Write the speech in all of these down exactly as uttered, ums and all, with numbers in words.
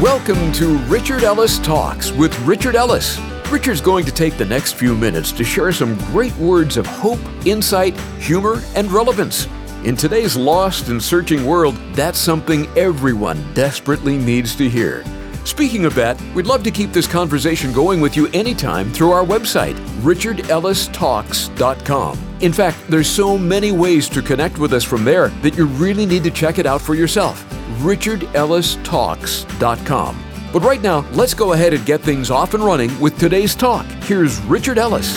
Welcome to Richard Ellis Talks with Richard Ellis. Richard's going to take the next few minutes to share some great words of hope, insight, humor, and relevance. In today's lost and searching world, that's something everyone desperately needs to hear. Speaking of that, we'd love to keep this conversation going with you anytime through our website, richard ellis talks dot com. In fact, there's so many ways to connect with us from there that you really need to check it out for yourself, richard ellis talks dot com. But right now, let's go ahead and get things off and running with today's talk. Here's Richard Ellis.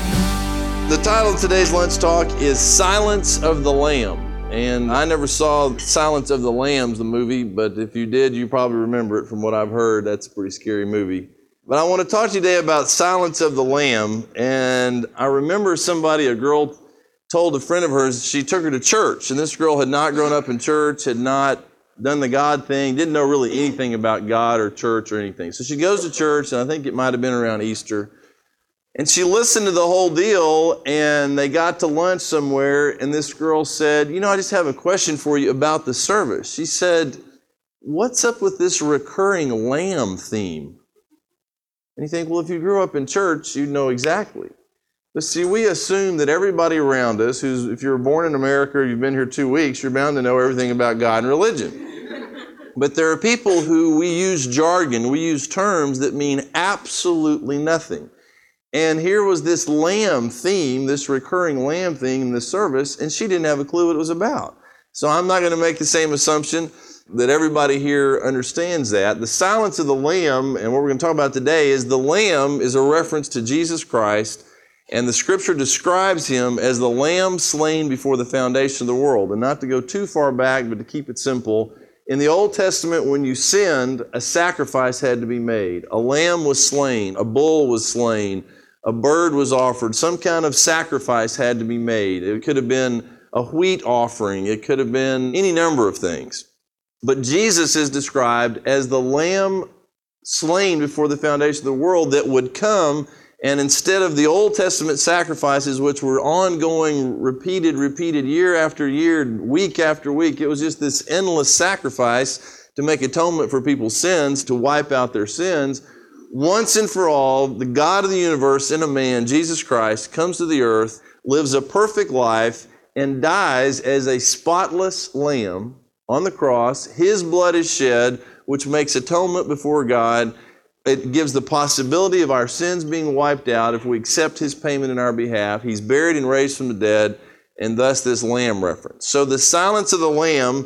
The title of today's lunch talk is Silence of the Lamb. And I never saw Silence of the Lambs, the movie, but if you did, you probably remember it from what I've heard. That's a pretty scary movie. But I want to talk to you today about Silence of the Lamb. And I remember somebody, a girl, told a friend of hers, she took her to church. And this girl had not grown up in church, had not done the God thing, didn't know really anything about God or church or anything. So she goes to church, and I think it might have been around Easter. And she listened to the whole deal, and they got to lunch somewhere, and this girl said, you know, I just have a question for you about the service. She said, what's up with this recurring lamb theme? And you think, well, if you grew up in church, you'd know exactly. But see, we assume that everybody around us, who's, if you're born in America or you've been here two weeks, you're bound to know everything about God and religion. But there are people who we use jargon, we use terms that mean absolutely nothing. And here was this lamb theme, this recurring lamb theme in the service, and she didn't have a clue what it was about. So I'm not going to make the same assumption that everybody here understands that. The silence of the lamb, and what we're going to talk about today, is the lamb is a reference to Jesus Christ, and the scripture describes him as the lamb slain before the foundation of the world. And not to go too far back, but to keep it simple, in the Old Testament, when you sinned, a sacrifice had to be made. A lamb was slain, a bull was slain, a bird was offered, some kind of sacrifice had to be made. It could have been a wheat offering. It could have been any number of things. But Jesus is described as the lamb slain before the foundation of the world that would come, and instead of the Old Testament sacrifices, which were ongoing, repeated, repeated year after year, week after week, it was just this endless sacrifice to make atonement for people's sins, to wipe out their sins. Once and for all, the God of the universe in a man, Jesus Christ, comes to the earth, lives a perfect life, and dies as a spotless lamb on the cross. His blood is shed, which makes atonement before God. It gives the possibility of our sins being wiped out if we accept his payment in our behalf. He's buried and raised from the dead, and thus this lamb reference. So the silence of the lamb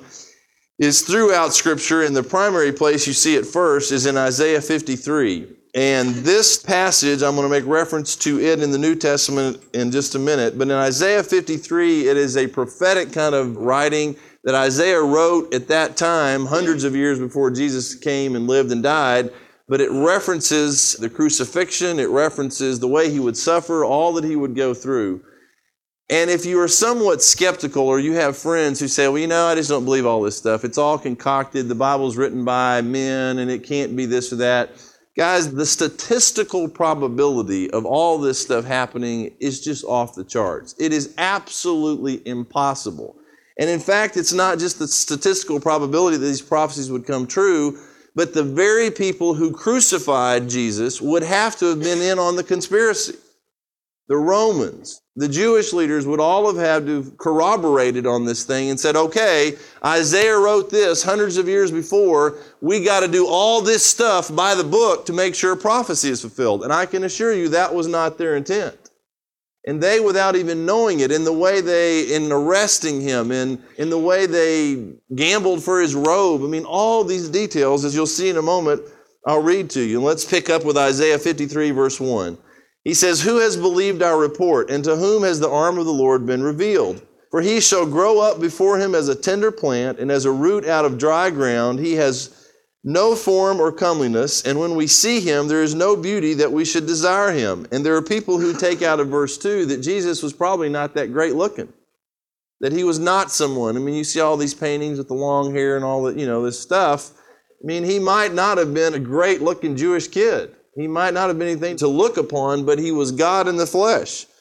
is throughout Scripture, and the primary place you see it first is in Isaiah fifty-three. And this passage, I'm going to make reference to it in the New Testament in just a minute, but in Isaiah fifty-three, it is a prophetic kind of writing that Isaiah wrote at that time, hundreds of years before Jesus came and lived and died, but it references the crucifixion, it references the way he would suffer, all that he would go through. And if you are somewhat skeptical, or you have friends who say, well, you know, I just don't believe all this stuff. It's all concocted. The Bible's written by men, and it can't be this or that. Guys, the statistical probability of all this stuff happening is just off the charts. It is absolutely impossible. And in fact, it's not just the statistical probability that these prophecies would come true, but the very people who crucified Jesus would have to have been in on the conspiracy. The Romans, the Jewish leaders would all have had to have corroborated on this thing and said, okay, Isaiah wrote this hundreds of years before. We got to do all this stuff by the book to make sure prophecy is fulfilled. And I can assure you that was not their intent. And they, without even knowing it, in the way they, in arresting him, in, in the way they gambled for his robe, I mean, all these details, as you'll see in a moment, I'll read to you. And let's pick up with Isaiah fifty-three, verse one. He says, who has believed our report, and to whom has the arm of the Lord been revealed? For he shall grow up before him as a tender plant, and as a root out of dry ground. He has no form or comeliness, and when we see him, there is no beauty that we should desire him. And there are people who take out of verse two that Jesus was probably not that great looking, that he was not someone. I mean, you see all these paintings with the long hair and all that, you know, this stuff. I mean, he might not have been a great looking Jewish kid. He might not have been anything to look upon, but he was God in the flesh.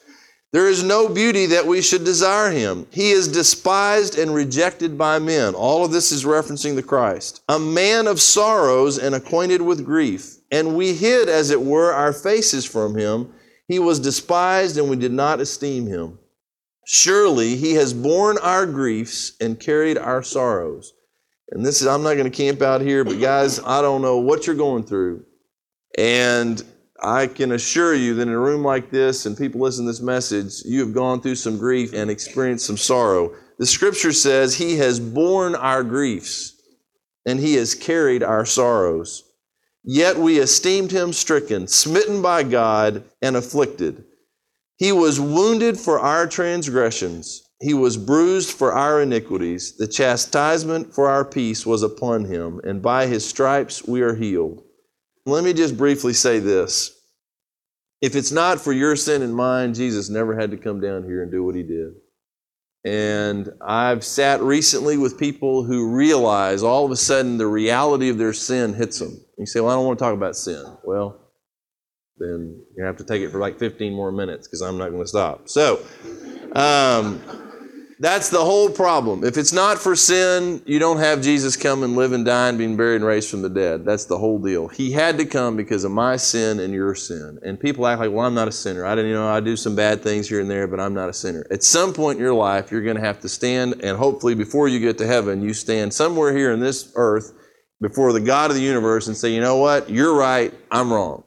There is no beauty that we should desire him. He is despised and rejected by men. All of this is referencing the Christ. A man of sorrows and acquainted with grief. And we hid, as it were, our faces from him. He was despised and we did not esteem him. Surely he has borne our griefs and carried our sorrows. And this is, I'm not going to camp out here, but guys, I don't know what you're going through. And I can assure you that in a room like this and people listen to this message, you have gone through some grief and experienced some sorrow. The scripture says he has borne our griefs and he has carried our sorrows. Yet we esteemed him stricken, smitten by God, and afflicted. He was wounded for our transgressions. He was bruised for our iniquities. The chastisement for our peace was upon him, and by his stripes we are healed. Let me just briefly say this. If it's not for your sin and mine, Jesus never had to come down here and do what he did. And I've sat recently with people who realize all of a sudden the reality of their sin hits them. You say, well, I don't want to talk about sin. Well, then you have to take it for like fifteen more minutes because I'm not going to stop. So, um, that's the whole problem. If it's not for sin, you don't have Jesus come and live and die and being buried and raised from the dead. That's the whole deal. He had to come because of my sin and your sin. And people act like, well, I'm not a sinner. I didn't, you know, I do some bad things here and there, but I'm not a sinner. At some point in your life, you're going to have to stand, and hopefully before you get to heaven, you stand somewhere here in this earth before the God of the universe and say, you know what? You're right. I'm wrong.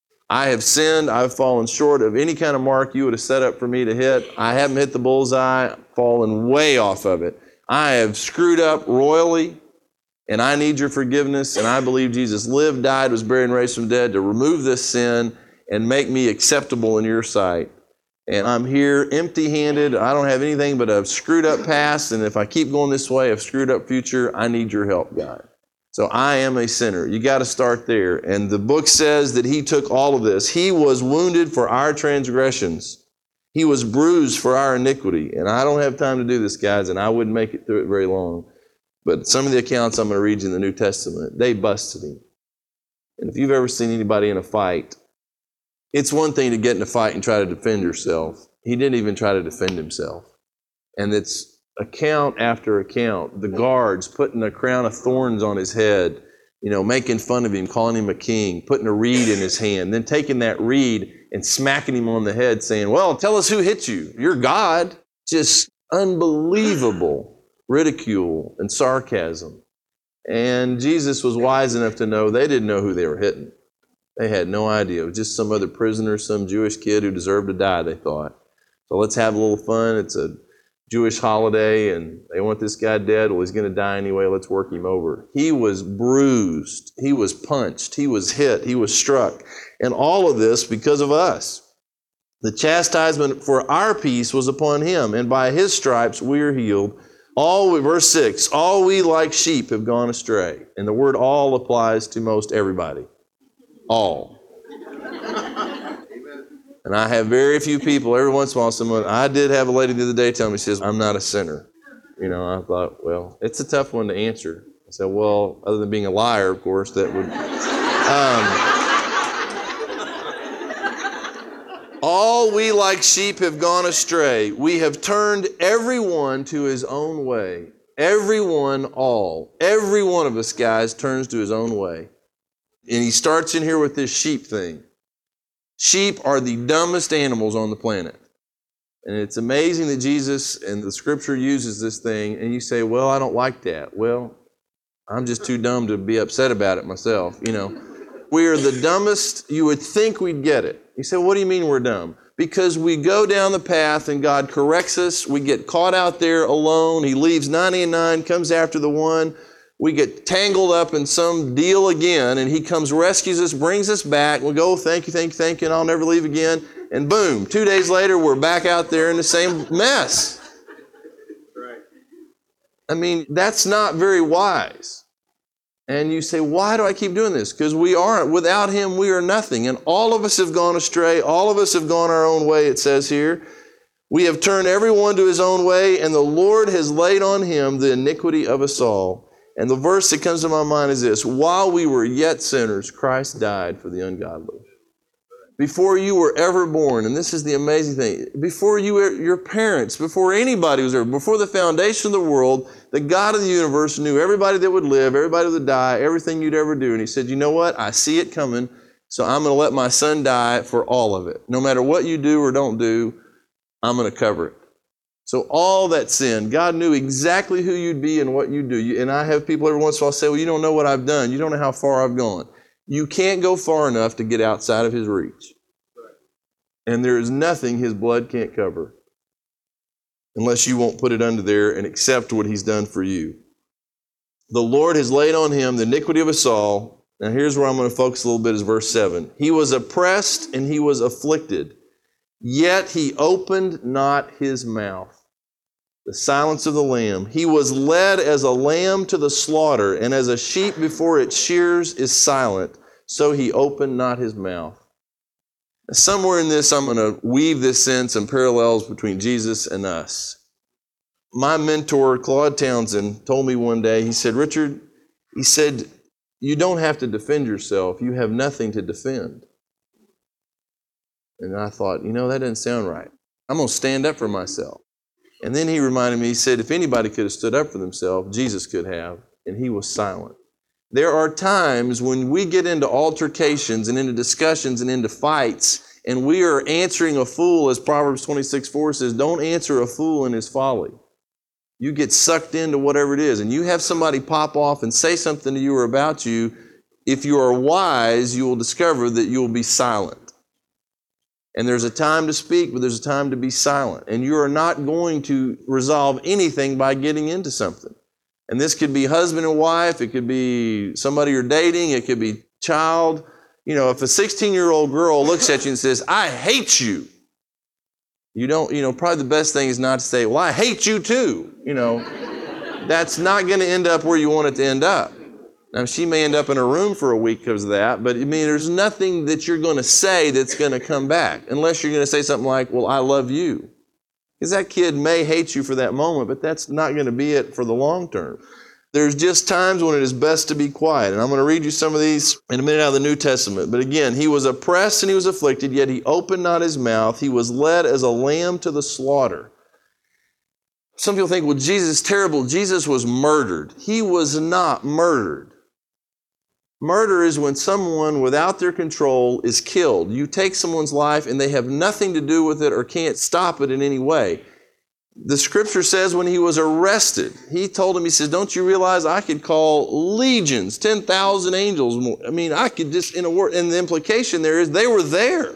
I have sinned. I've fallen short of any kind of mark you would have set up for me to hit. I haven't hit the bullseye, fallen way off of it. I have screwed up royally, and I need your forgiveness. And I believe Jesus lived, died, was buried, and raised from the dead to remove this sin and make me acceptable in your sight. And I'm here empty-handed. I don't have anything but a screwed up past. And if I keep going this way, a screwed up future, I need your help, God. So I am a sinner. You got to start there. And the book says that he took all of this. He was wounded for our transgressions. He was bruised for our iniquity. And I don't have time to do this, guys, and I wouldn't make it through it very long. But some of the accounts I'm going to read you in the New Testament, they busted him. And if you've ever seen anybody in a fight, it's one thing to get in a fight and try to defend yourself. He didn't even try to defend himself. And it's account after account, the guards putting a crown of thorns on his head, you know, making fun of him, calling him a king, putting a reed in his hand, then taking that reed and smacking him on the head saying, well, tell us who hit you. You're God. Just unbelievable ridicule and sarcasm. And Jesus was wise enough to know they didn't know who they were hitting. They had no idea. It was just some other prisoner, some Jewish kid who deserved to die, they thought. So let's have a little fun. It's a Jewish holiday, and they want this guy dead. Well, he's going to die anyway. Let's work him over. He was bruised. He was punched. He was hit. He was struck. And all of this because of us. The chastisement for our peace was upon him, and by his stripes we are healed. All, we, verse six, all we like sheep have gone astray. And the word all applies to most everybody. All. And I have very few people, every once in a while, someone, I did have a lady the other day tell me, she says, I'm not a sinner. You know, I thought, well, it's a tough one to answer. I said, well, other than being a liar, of course, that would. Um, all we like sheep have gone astray. We have turned everyone to his own way. Everyone, all. Every one of us, guys, turns to his own way. And he starts in here with this sheep thing. Sheep are the dumbest animals on the planet. And it's amazing that Jesus and the scripture uses this thing, and you say, well, I don't like that. Well, I'm just too dumb to be upset about it myself, you know. We are the dumbest. You would think we'd get it. You say, what do you mean we're dumb? Because we go down the path and God corrects us. We get caught out there alone. He leaves ninety-nine, comes after the one. We get tangled up in some deal again, and he comes, rescues us, brings us back. We go, thank you, thank you, thank you, and I'll never leave again. And boom, two days later, we're back out there in the same mess. Right. I mean, that's not very wise. And you say, why do I keep doing this? Because we aren't. Without him, we are nothing. And all of us have gone astray. All of us have gone our own way, it says here. We have turned everyone to his own way, and the Lord has laid on him the iniquity of us all. And the verse that comes to my mind is this: while we were yet sinners, Christ died for the ungodly. before you were ever born, and this is the amazing thing, before you were, your parents, before anybody was ever, before the foundation of the world, the God of the universe knew everybody that would live, everybody that would die, everything you'd ever do. And he said, you know what? I see it coming, so I'm going to let my son die for all of it. No matter what you do or don't do, I'm going to cover it. So all that sin, God knew exactly who you'd be and what you'd do. And I have people every once in a while say, well, you don't know what I've done. You don't know how far I've gone. You can't go far enough to get outside of his reach. And there is nothing his blood can't cover unless you won't put it under there and accept what he's done for you. The Lord has laid on him the iniquity of us all. Now here's where I'm going to focus a little bit, is verse seven. He was oppressed and he was afflicted, yet he opened not his mouth. The silence of the Lamb. He was led as a lamb to the slaughter, and as a sheep before its shears is silent, so he opened not his mouth. Somewhere in this, I'm going to weave this in some parallels between Jesus and us. My mentor, Claude Townsend, told me one day, he said, Richard, he said, you don't have to defend yourself. You have nothing to defend. And I thought, you know, that doesn't sound right. I'm going to stand up for myself. And then he reminded me, he said, if anybody could have stood up for themselves, Jesus could have, and he was silent. There are times when we get into altercations and into discussions and into fights, and we are answering a fool, as Proverbs twenty-six four says, don't answer a fool in his folly. You get sucked into whatever it is, and you have somebody pop off and say something to you or about you. If you are wise, you will discover that you will be silent. And there's a time to speak, but there's a time to be silent. And you are not going to resolve anything by getting into something. And this could be husband and wife. It could be somebody you're dating. It could be child. You know, if a sixteen-year-old girl looks at you and says, I hate you, you don't, you know, probably the best thing is not to say, well, I hate you too. You know, that's not going to end up where you want it to end up. Now, she may end up in a room for a week because of that, but I mean, there's nothing that you're going to say that's going to come back, unless you're going to say something like, well, I love you. Because that kid may hate you for that moment, but that's not going to be it for the long term. There's just times when it is best to be quiet. And I'm going to read you some of these in a minute out of the New Testament. But again, he was oppressed and he was afflicted, yet he opened not his mouth. He was led as a lamb to the slaughter. Some people think, well, Jesus is terrible. Jesus was murdered. He was not murdered. Murder is when someone without their control is killed. You take someone's life and they have nothing to do with it or can't stop it in any way. The scripture says when he was arrested, he told him, he says, don't you realize I could call legions, ten thousand angels more. I mean, I could just, in a word, and the implication there is they were there.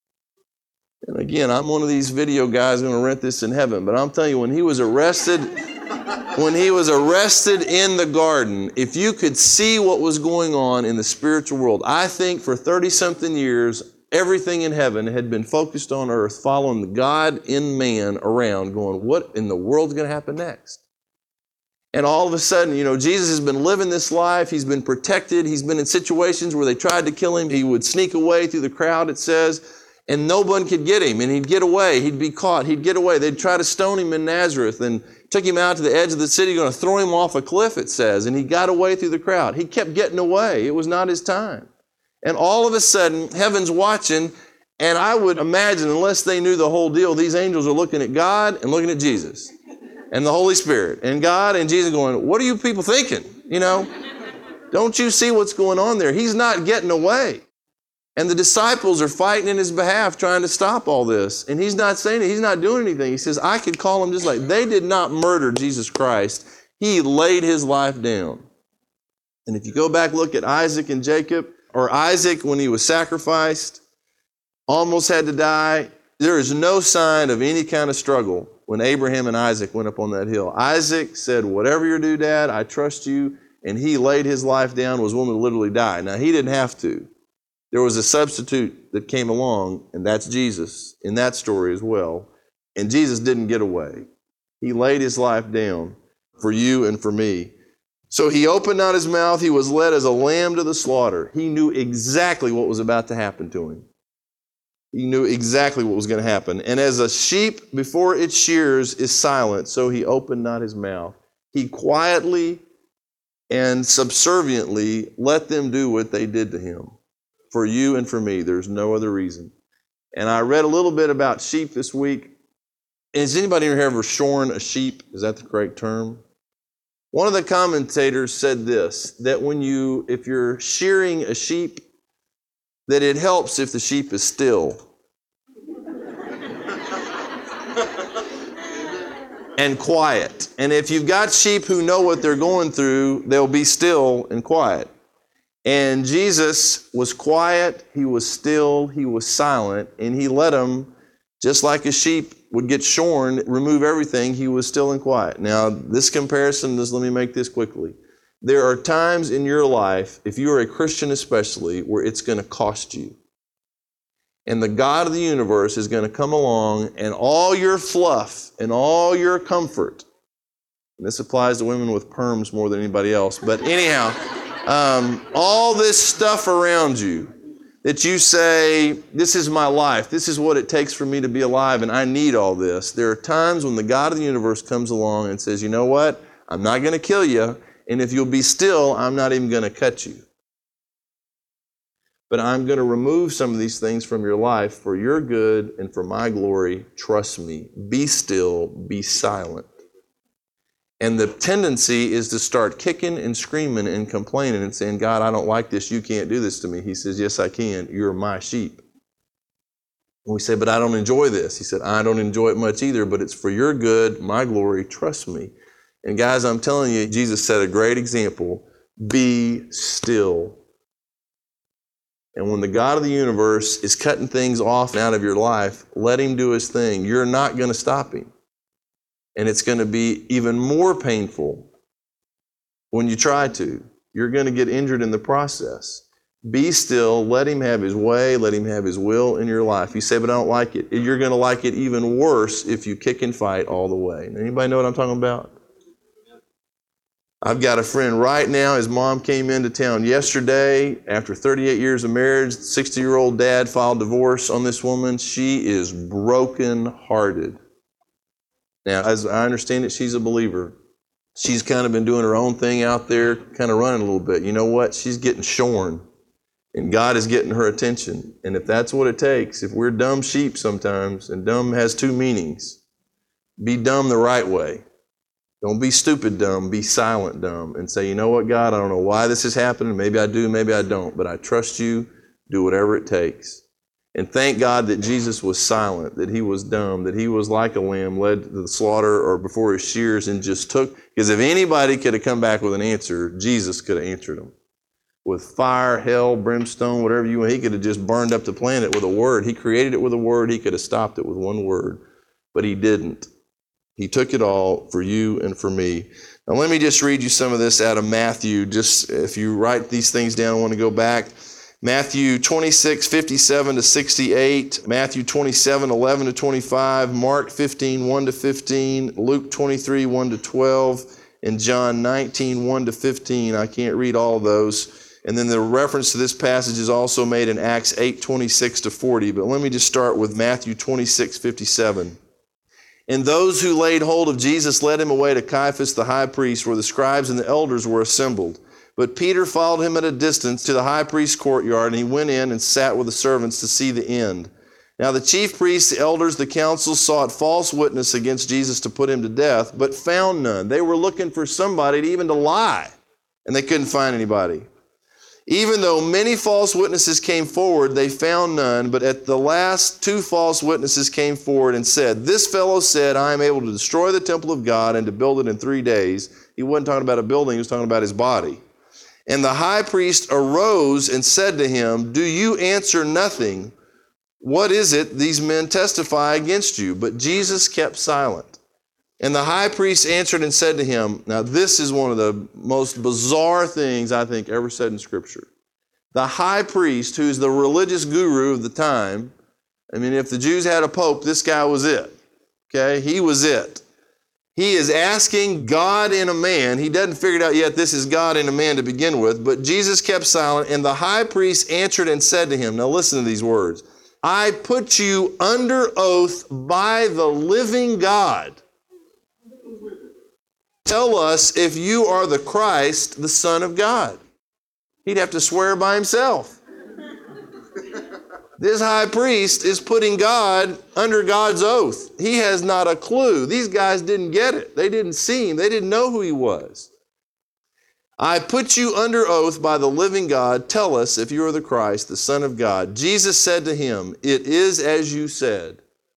And again, I'm one of these video guys going to rent this in heaven, but I'm telling you, when he was arrested, when he was arrested in the garden, if you could see what was going on in the spiritual world, I think for thirty-something years, everything in heaven had been focused on earth, following the God in man around, going, what in the world is going to happen next? And all of a sudden, you know, Jesus has been living this life. He's been protected. He's been in situations where they tried to kill him. He would sneak away through the crowd, it says, and no one could get him. And he'd get away. He'd be caught. He'd get away. They'd try to stone him in Nazareth and took him out to the edge of the city, going to throw him off a cliff, it says. And he got away through the crowd. He kept getting away. It was not his time. And all of a sudden, heaven's watching, and I would imagine, unless they knew the whole deal, these angels are looking at God and looking at Jesus and the Holy Spirit and God and Jesus going, what are you people thinking? You know, don't you see what's going on there? He's not getting away. And the disciples are fighting in his behalf, trying to stop all this. And he's not saying it. He's not doing anything. He says, I could call him just like, they did not murder Jesus Christ. He laid his life down. And if you go back, look at Isaac and Jacob, or Isaac when he was sacrificed, almost had to die. There is no sign of any kind of struggle when Abraham and Isaac went up on that hill. Isaac said, whatever you do, Dad, I trust you. And he laid his life down, was willing to literally die. Now, he didn't have to. There was a substitute that came along, and that's Jesus in that story as well. And Jesus didn't get away. He laid his life down for you and for me. So he opened not his mouth. He was led as a lamb to the slaughter. He knew exactly what was about to happen to him. He knew exactly what was going to happen. And as a sheep before its shears is silent, so he opened not his mouth. He quietly and subserviently let them do what they did to him. for you and for me. There's no other reason. And I read a little bit about sheep this week. Has anybody here ever shorn a sheep? Is that the correct term? One of the commentators said this, that when you, if you're shearing a sheep, that it helps if the sheep is still. And quiet. And if you've got sheep who know what they're going through, they'll be still and quiet. And Jesus was quiet, he was still, he was silent, and he let them, just like a sheep would get shorn, remove everything, he was still and quiet. Now, this comparison, just let me make this quickly. There are times in your life, if you are a Christian especially, where it's going to cost you. And the God of the universe is going to come along, and all your fluff and all your comfort, and this applies to women with perms more than anybody else, but anyhow, um, all this stuff around you that you say, this is my life, this is what it takes for me to be alive, and I need all this. There are times when the God of the universe comes along and says, you know what? I'm not going to kill you, and if you'll be still, I'm not even going to cut you. But I'm going to remove some of these things from your life for your good and for my glory. Trust me. Be still. Be silent. And the tendency is to start kicking and screaming and complaining and saying, God, I don't like this. You can't do this to me. He says, yes, I can. You're my sheep. And we say, but I don't enjoy this. He said, I don't enjoy it much either, but it's for your good, my glory. Trust me. And guys, I'm telling you, Jesus set a great example. Be still. And when the God of the universe is cutting things off out of your life, let him do his thing. You're not going to stop him. And it's going to be even more painful when you try to. You're going to get injured in the process. Be still. Let him have his way. Let him have his will in your life. You say, but I don't like it. You're going to like it even worse if you kick and fight all the way. Anybody know what I'm talking about? I've got a friend right now. His mom came into town yesterday. After thirty-eight years of marriage, sixty-year-old dad filed divorce on this woman. She is broken-hearted. Now, as I understand it, she's a believer. She's kind of been doing her own thing out there, kind of running a little bit. You know what? She's getting shorn, and God is getting her attention. And if that's what it takes, if we're dumb sheep sometimes, and dumb has two meanings, be dumb the right way. Don't be stupid dumb, be silent dumb, and say, you know what, God, I don't know why this is happening. Maybe I do, maybe I don't, but I trust you. Do whatever it takes. And thank God that Jesus was silent, that he was dumb, that he was like a lamb led to the slaughter or before his shears and just took, because if anybody could have come back with an answer, Jesus could have answered them. With fire, hell, brimstone, whatever you want, he could have just burned up the planet with a word. He created it with a word. He could have stopped it with one word, but he didn't. He took it all for you and for me. Now let me just read you some of this out of Matthew. Just if you write these things down, I want to go back. Matthew twenty-six, fifty-seven to sixty-eight, Matthew twenty-seven, eleven to twenty-five, Mark fifteen, one to fifteen, Luke twenty-three, one to twelve, and John nineteen, one to fifteen. I can't read all of those. And then the reference to this passage is also made in Acts eight, twenty-six to forty. But let me just start with Matthew twenty-six, fifty-seven. And those who laid hold of Jesus led him away to Caiaphas the high priest, where the scribes and the elders were assembled. But Peter followed him at a distance to the high priest's courtyard, and he went in and sat with the servants to see the end. Now the chief priests, the elders, the council sought false witness against Jesus to put him to death, but found none. They were looking for somebody to even to lie, and they couldn't find anybody. Even though many false witnesses came forward, they found none. But at the last, two false witnesses came forward and said, this fellow said, I am able to destroy the temple of God and to build it in three days. He wasn't talking about a building, he was talking about his body. And the high priest arose and said to him, do you answer nothing? What is it these men testify against you? But Jesus kept silent. And the high priest answered and said to him, now this is one of the most bizarre things I think ever said in Scripture. The high priest, who's the religious guru of the time, I mean, if the Jews had a pope, this guy was it. Okay, he was it. He is asking God in a man. He doesn't figure it out yet this is God in a man to begin with, but Jesus kept silent, and the high priest answered and said to him, now listen to these words, I put you under oath by the living God. Tell us if you are the Christ, the Son of God. He'd have to swear by himself. This high priest is putting God under God's oath. He has not a clue. These guys didn't get it. They didn't see him. They didn't know who he was. I put you under oath by the living God. Tell us if you are the Christ, the Son of God. Jesus said to him, it is as you said.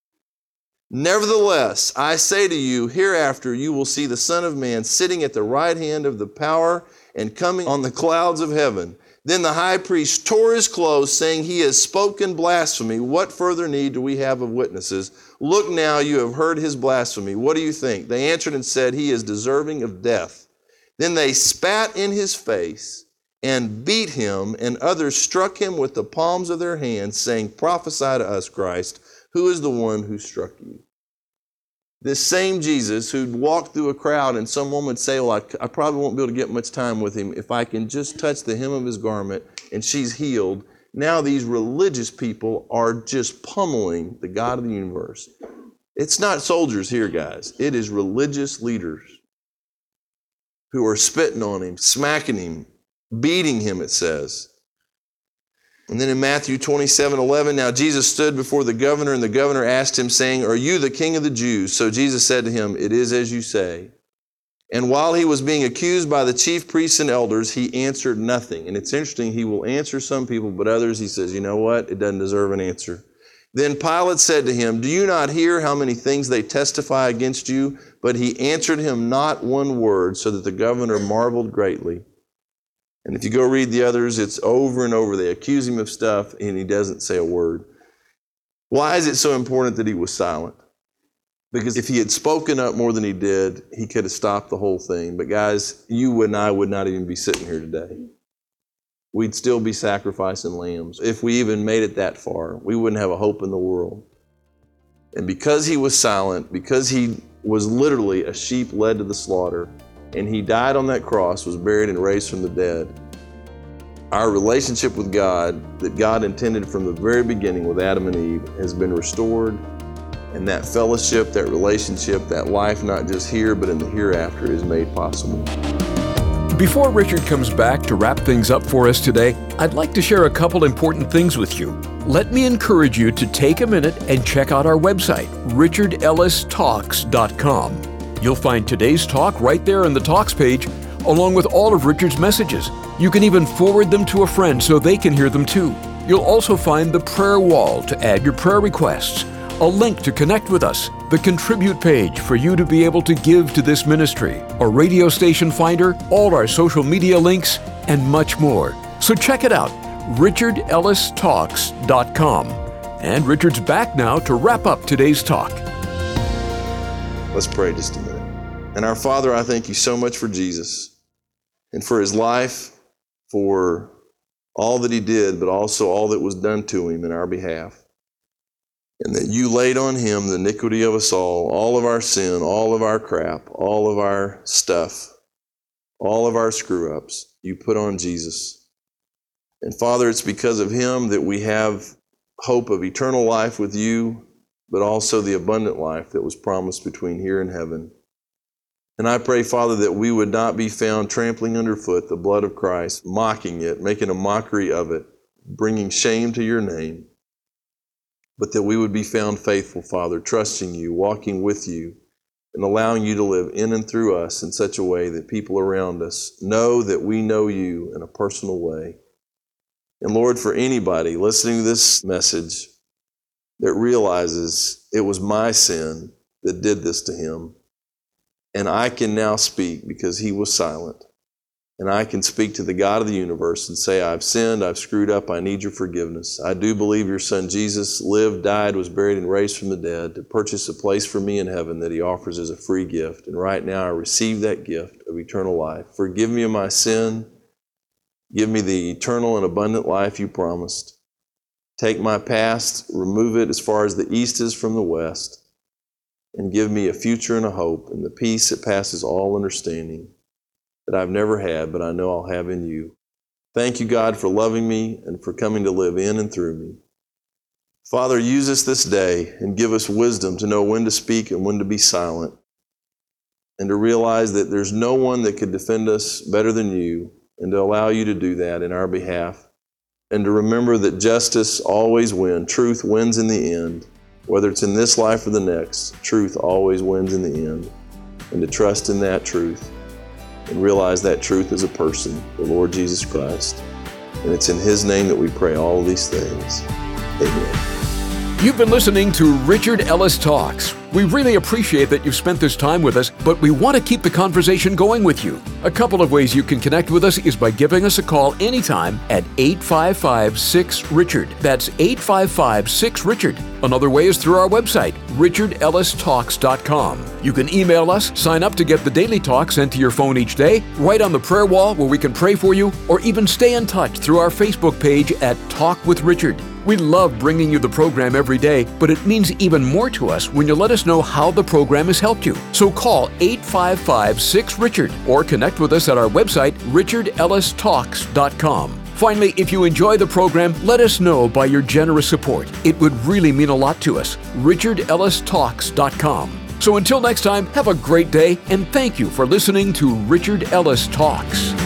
Nevertheless, I say to you, hereafter you will see the Son of Man sitting at the right hand of the power and coming on the clouds of heaven. Then the high priest tore his clothes, saying, he has spoken blasphemy. What further need do we have of witnesses? Look now, you have heard his blasphemy. What do you think? They answered and said, he is deserving of death. Then they spat in his face and beat him, and others struck him with the palms of their hands, saying, prophesy to us, Christ, who is the one who struck you? This same Jesus who'd walk through a crowd and someone would say, well, I, I probably won't be able to get much time with him if I can just touch the hem of his garment and she's healed. Now these religious people are just pummeling the God of the universe. It's not soldiers here, guys. It is religious leaders who are spitting on him, smacking him, beating him, it says. And then in Matthew twenty-seven eleven, now Jesus stood before the governor, and the governor asked him, saying, are you the king of the Jews? So Jesus said to him, it is as you say. And while he was being accused by the chief priests and elders, he answered nothing. And it's interesting, he will answer some people, but others he says, you know what? It doesn't deserve an answer. Then Pilate said to him, do you not hear how many things they testify against you? But he answered him not one word, so that the governor marveled greatly. And if you go read the others, it's over and over. They accuse him of stuff, and he doesn't say a word. Why is it so important that he was silent? Because if he had spoken up more than he did, he could have stopped the whole thing. But guys, you and I would not even be sitting here today. We'd still be sacrificing lambs. If we even made it that far, we wouldn't have a hope in the world. And because he was silent, because he was literally a sheep led to the slaughter, and he died on that cross, was buried and raised from the dead, our relationship with God that God intended from the very beginning with Adam and Eve has been restored. And that fellowship, that relationship, that life, not just here, but in the hereafter, is made possible. Before Richard comes back to wrap things up for us today, I'd like to share a couple important things with you. Let me encourage you to take a minute and check out our website, richard ellis talks dot com. You'll find today's talk right there on the Talks page, along with all of Richard's messages. You can even forward them to a friend so they can hear them too. You'll also find the prayer wall to add your prayer requests, a link to connect with us, the Contribute page for you to be able to give to this ministry, a radio station finder, all our social media links, and much more. So check it out, richard ellis talks dot com. And Richard's back now to wrap up today's talk. Let's pray just a minute. And our Father, I thank you so much for Jesus and for his life, for all that he did, but also all that was done to him in our behalf. And that you laid on him the iniquity of us all, all of our sin, all of our crap, all of our stuff, all of our screw-ups, you put on Jesus. And Father, it's because of him that we have hope of eternal life with you, but also the abundant life that was promised between here and heaven. And I pray, Father, that we would not be found trampling underfoot the blood of Christ, mocking it, making a mockery of it, bringing shame to your name, but that we would be found faithful, Father, trusting you, walking with you, and allowing you to live in and through us in such a way that people around us know that we know you in a personal way. And Lord, for anybody listening to this message that realizes it was my sin that did this to him, and I can now speak because he was silent. And I can speak to the God of the universe and say, I've sinned, I've screwed up, I need your forgiveness. I do believe your son Jesus lived, died, was buried, and raised from the dead to purchase a place for me in heaven that he offers as a free gift. And right now I receive that gift of eternal life. Forgive me of my sin. Give me the eternal and abundant life you promised. Take my past, remove it as far as the east is from the west, and give me a future and a hope and the peace that passes all understanding that I've never had, but I know I'll have in you. Thank you, God, for loving me and for coming to live in and through me. Father, use us this day and give us wisdom to know when to speak and when to be silent, and to realize that there's no one that could defend us better than you, and to allow you to do that in our behalf. and to remember that justice always wins. Truth wins in the end. Whether it's in this life or the next, truth always wins in the end. And to trust in that truth and realize that truth is a person, the Lord Jesus Christ. And it's in His name that we pray all these things. Amen. You've been listening to Richard Ellis Talks. We really appreciate that you've spent this time with us, but we want to keep the conversation going with you. A couple of ways you can connect with us is by giving us a call anytime at eight five five, six, Richard. That's eight five five, six, Richard. Another way is through our website, richard ellis talks dot com. You can email us, sign up to get the daily talk sent to your phone each day, write on the prayer wall where we can pray for you, or even stay in touch through our Facebook page at Talk with Richard. We love bringing you the program every day, but it means even more to us when you let us know how the program has helped you. So call eight five five, six, Richard or connect with us at our website, richard ellis talks dot com. Finally, if you enjoy the program, let us know by your generous support. It would really mean a lot to us. richard ellis talks dot com. So until next time, have a great day, and thank you for listening to Richard Ellis Talks.